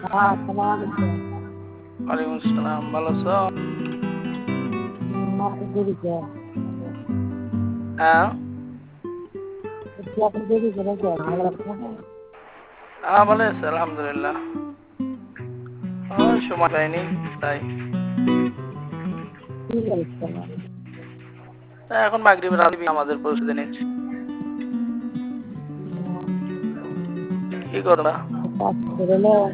আসসালামু আলাইকুম। ওয়ালাইকুম আসসালাম, ভালো আছো? আপনি দেরি কেন? হ্যাঁ, আপনি দেরি করে কেন? ভালো আছে না? ভালো আছে আলহামদুলিল্লাহ। সময় পাইনি তাই। কি করছেন? এখন মাগরিবের আগে আমাদের প্রস্তুতি নিচ্ছি। কি করবা? কাজ করে